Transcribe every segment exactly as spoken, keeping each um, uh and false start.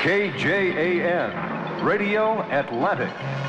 K J A N, Radio Atlantic.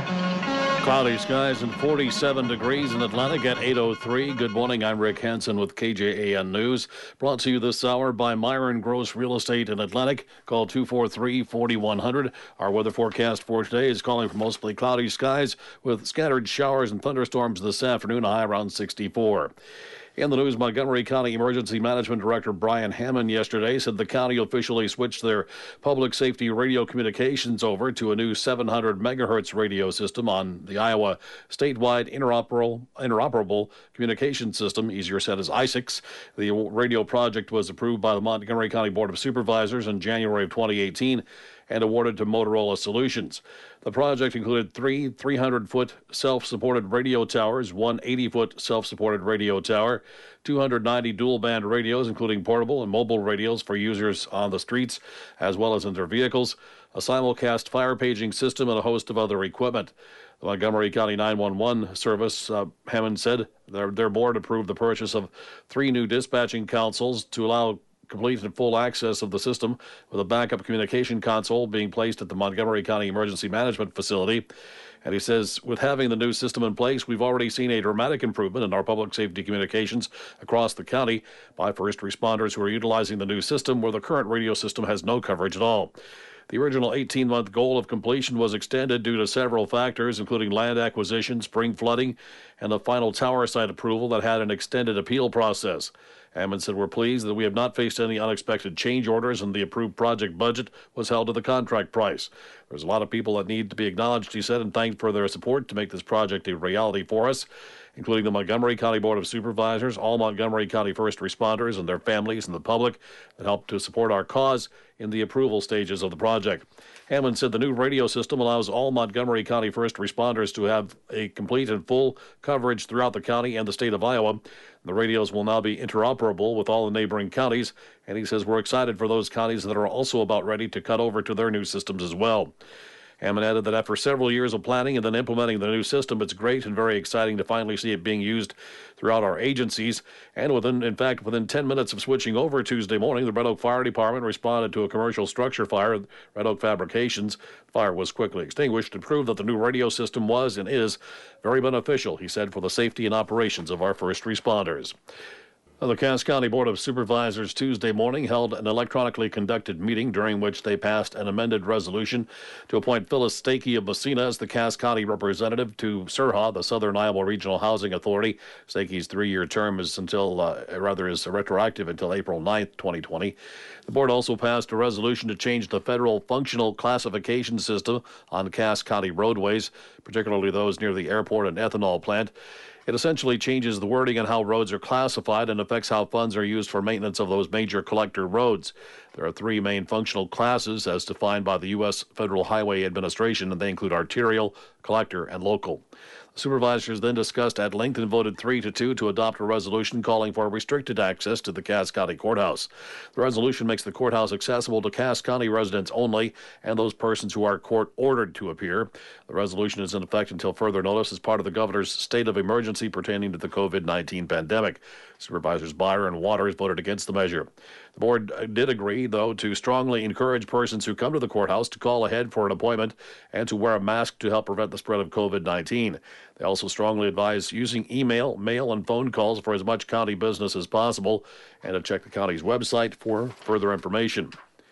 Cloudy skies and forty-seven degrees in Atlantic at eight oh three. Good morning, I'm Rick Hansen with K J A N News. Brought to you this hour by Myron Gross Real Estate in Atlantic. Call two four three, four one zero zero. Our weather forecast for today is calling for mostly cloudy skies with scattered showers and thunderstorms this afternoon, high around sixty-four. In the news, Montgomery County Emergency Management Director Brian Hammond yesterday said the county officially switched their public safety radio communications over to a new seven hundred megahertz radio system on the Iowa statewide interoperable, interoperable communication system, easier said as I S A C. The radio project was approved by the Montgomery County Board of Supervisors in January of twenty eighteen and awarded to Motorola Solutions. The project included three three hundred foot self-supported radio towers, one eighty foot self-supported radio tower, two hundred ninety dual-band radios, including portable and mobile radios for users on the streets as well as in their vehicles, a simulcast fire paging system, and a host of other equipment. The Montgomery County nine one one service, uh, Hammond said, their, their board approved the purchase of three new dispatching consoles to allow complete and full access of the system, with a backup communication console being placed at the Montgomery County Emergency Management Facility. And he says, with having the new system in place, we've already seen a dramatic improvement in our public safety communications across the county by first responders who are utilizing the new system where the current radio system has no coverage at all. The original eighteen-month goal of completion was extended due to several factors, including land acquisition, spring flooding, and the final tower site approval that had an extended appeal process. Hammond said, we're pleased that we have not faced any unexpected change orders and the approved project budget was held to the contract price. There's a lot of people that need to be acknowledged, he said, and thanked for their support to make this project a reality for us, including the Montgomery County Board of Supervisors, all Montgomery County first responders and their families, and the public that helped to support our cause in the approval stages of the project. Hammond said the new radio system allows all Montgomery County first responders to have a complete and full coverage throughout the county and the state of Iowa. The radios will now be interoperable with all the neighboring counties, and he says we're excited for those counties that are also about ready to cut over to their new systems as well. Hammond added that after several years of planning and then implementing the new system, it's great and very exciting to finally see it being used throughout our agencies. And within, in fact, within ten minutes of switching over Tuesday morning, the Red Oak Fire Department responded to a commercial structure fire at Red Oak Fabrications. The fire was quickly extinguished to prove that the new radio system was and is very beneficial, he said, for the safety and operations of our first responders. The Cass County Board of Supervisors Tuesday morning held an electronically conducted meeting during which they passed an amended resolution to appoint Phyllis Stakey of Messina as the Cass County representative to S R H A, the Southern Iowa Regional Housing Authority. Stakey's three-year term is until, uh, rather, is retroactive until April ninth, twenty twenty. The board also passed a resolution to change the federal functional classification system on Cass County roadways, particularly those near the airport and ethanol plant. It essentially changes the wording on how roads are classified and affects how funds are used for maintenance of those major collector roads. There are three main functional classes as defined by the U S Federal Highway Administration, and they include arterial, collector, and local. The supervisors then discussed at length and voted three to two to adopt a resolution calling for restricted access to the Cass County Courthouse. The resolution makes the courthouse accessible to Cass County residents only and those persons who are court-ordered to appear. The resolution is in effect until further notice as part of the governor's state of emergency pertaining to the COVID nineteen pandemic. Supervisors Beyer and Waters voted against the measure. The board did agree, though, to strongly encourage persons who come to the courthouse to call ahead for an appointment and to wear a mask to help prevent the spread of COVID nineteen. They also strongly advise using email, mail, and phone calls for as much county business as possible and to check the county's website for further information.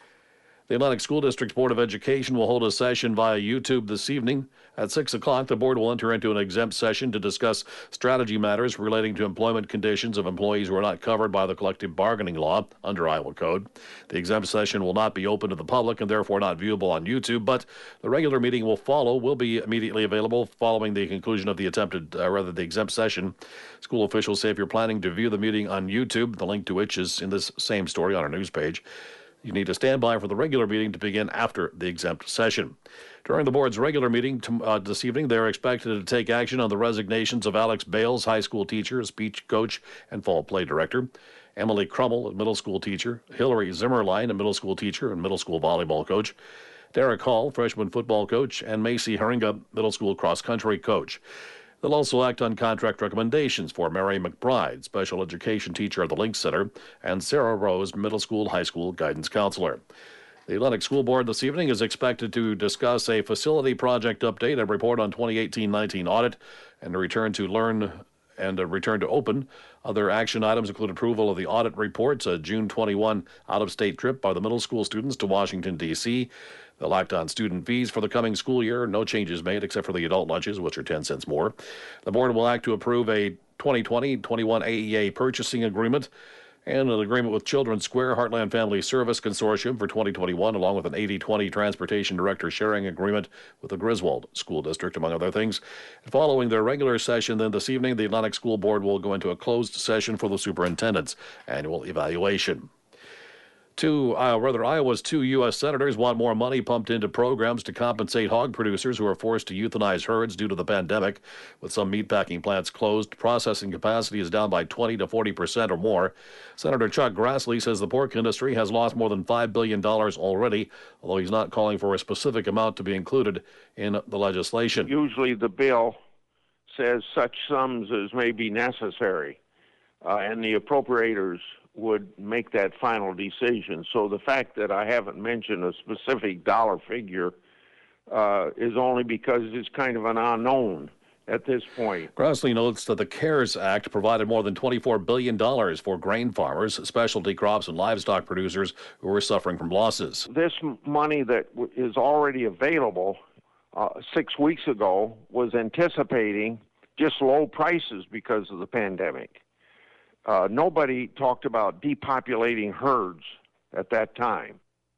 The Atlantic School District's Board of Education will hold a session via YouTube this evening. At six o'clock, the board will enter into an exempt session to discuss strategy matters relating to employment conditions of employees who are not covered by the collective bargaining law under Iowa Code. The exempt session will not be open to the public and therefore not viewable on YouTube, but the regular meeting will follow, will be immediately available following the conclusion of the attempted, uh, rather the exempt session. School officials say if you're planning to view the meeting on YouTube, the link to which is in this same story on our news page, you need to stand by for the regular meeting to begin after the exempt session. During the board's regular meeting to, uh, this evening, they are expected to take action on the resignations of Alex Bales, high school teacher, speech coach, and fall play director, Emily Crummel, a middle school teacher, Hillary Zimmerline, a middle school teacher and middle school volleyball coach, Derek Hall, freshman football coach, and Macy Heringa, middle school cross-country coach. They'll also act on contract recommendations for Mary McBride, special education teacher at the Link Center, and Sarah Rose, middle school, high school guidance counselor. The Atlantic School Board this evening is expected to discuss a facility project update, a report on twenty eighteen nineteen audit, and a return to learn and a return to open. Other action items include approval of the audit reports, a June twenty-first out-of-state trip by the middle school students to Washington, D C They'll act on student fees for the coming school year. No changes made except for the adult lunches, which are ten cents more. The board will act to approve a twenty twenty twenty-one A E A purchasing agreement and an agreement with Children's Square Heartland Family Service Consortium for twenty twenty-one, along with an eighty twenty Transportation Director Sharing Agreement with the Griswold School District, among other things. And following their regular session then this evening, the Atlantic School Board will go into a closed session for the superintendent's annual evaluation. Two, uh, rather, Iowa's two U S senators want more money pumped into programs to compensate hog producers who are forced to euthanize herds due to the pandemic. With some meatpacking plants closed, processing capacity is down by twenty to forty percent or more. Senator Chuck Grassley says the pork industry has lost more than five billion dollars already, although he's not calling for a specific amount to be included in the legislation. Usually the bill says such sums as may be necessary, uh, and the appropriators would make that final decision. So the fact that I haven't mentioned a specific dollar figure uh, is only because it's kind of an unknown at this point. Grassley notes that the CARES Act provided more than twenty-four billion dollars for grain farmers, specialty crops, and livestock producers who were suffering from losses. This money that w- is already available uh, six weeks ago was anticipating just low prices because of the pandemic. Uh, nobody talked about depopulating herds at that time.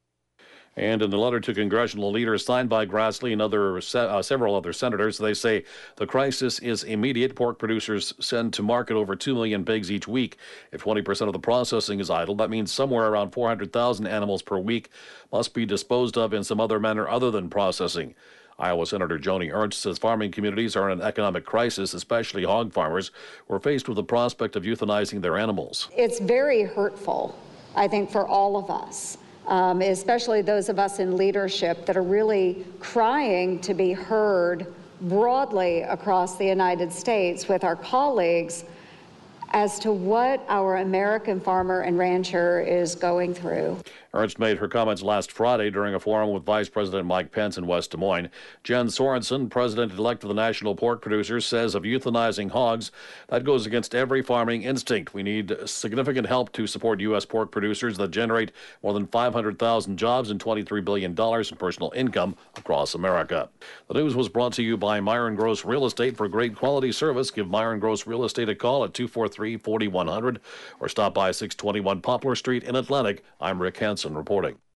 And in the letter to congressional leaders signed by Grassley and other uh, several other senators, they say the crisis is immediate. Pork producers send to market over two million pigs each week. If twenty percent of the processing is idle, that means somewhere around four hundred thousand animals per week must be disposed of in some other manner other than processing. Iowa Senator Joni Ernst says farming communities are in an economic crisis, especially hog farmers who are faced with the prospect of euthanizing their animals. It's very hurtful, I think, for all of us, um, especially those of us in leadership that are really crying to be heard broadly across the United States with our colleagues as to what our American farmer and rancher is going through. Ernst made her comments last Friday during a forum with Vice President Mike Pence in West Des Moines. Jen Sorensen, president-elect of the National Pork Producers, says of euthanizing hogs, that goes against every farming instinct. We need significant help to support U S pork producers that generate more than five hundred thousand jobs and twenty-three billion dollars in personal income across America. The news was brought to you by Myron Gross Real Estate. For great quality service, give Myron Gross Real Estate a call at two four three, four one zero zero or stop by six twenty-one Poplar Street in Atlantic. I'm Rick Hansen reporting.